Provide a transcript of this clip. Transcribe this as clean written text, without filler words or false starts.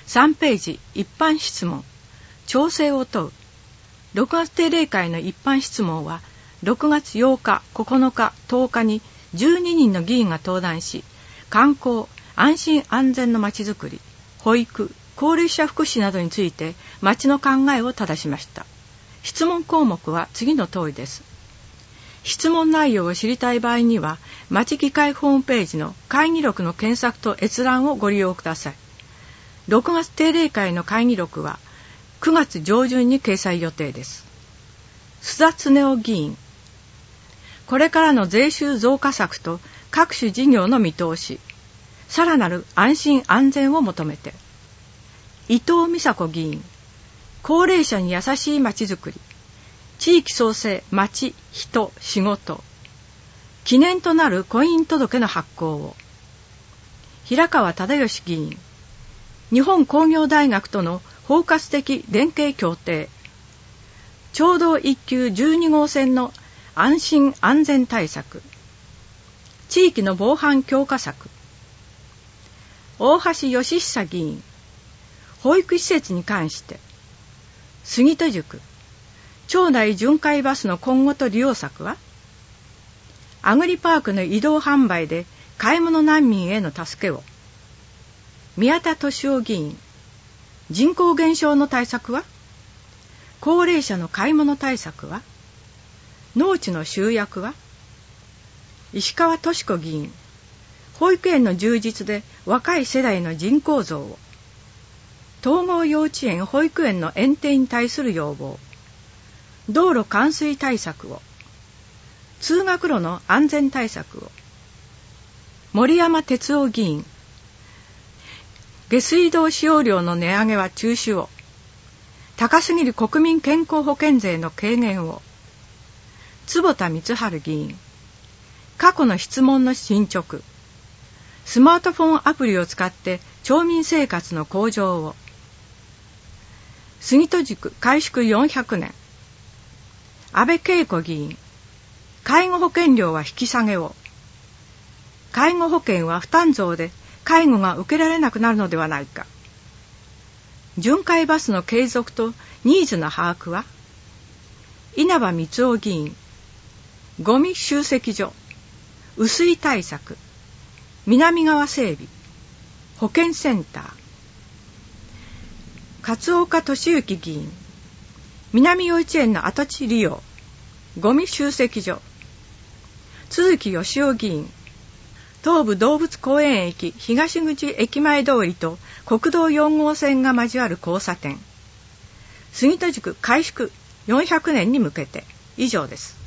3ページ一般質問。調整を問う。6月定例会の一般質問は6月8日、9日、10日に12人の議員が登壇し、観光、安心安全のまちづくり、保育、高齢者福祉などについて町の考えを正しました。質問項目は次の通りです。質問内容を知りたい場合には、町議会ホームページの会議録の検索と閲覧をご利用ください。6月定例会の会議録は9月上旬に掲載予定です。須田恒夫議員。これからの税収増加策と各種事業の見通し、さらなる安心安全を求めて。伊藤美佐子議員。高齢者に優しいまちづくり、地域創生、町、人、仕事。記念となる婚姻届の発行を。平川忠義議員。日本工業大学との包括的連携協定。町道一級12号線の安心安全対策。地域の防犯強化策。大橋義久議員。保育施設に関して。杉戸塾。町内巡回バスの今後と利用策は？アグリパークの移動販売で買い物難民への助けを。宮田俊夫議員。人口減少の対策は？高齢者の買い物対策は？農地の集約は？石川敏子議員。保育園の充実で若い世代の人口増を。統合幼稚園保育園の園庭に対する要望。道路冠水対策を。通学路の安全対策を。森山哲夫議員。下水道使用料の値上げは中止を。高すぎる国民健康保険税の軽減を。坪田光晴議員。過去の質問の進捗。スマートフォンアプリを使って町民生活の向上を。杉戸塾改築400年。安倍恵子議員。介護保険料は引き下げを。介護保険は負担増で介護が受けられなくなるのではないか。巡回バスの継続とニーズの把握は？稲葉光雄議員。ゴミ集積所。雨水対策。南側整備。保健センター。勝岡俊之議員。南幼稚園の跡地利用。ゴミ集積所。都築義雄議員。東武動物公園駅東口駅前通りと国道4号線が交わる交差点。杉戸塾改築400年に向けて。以上です。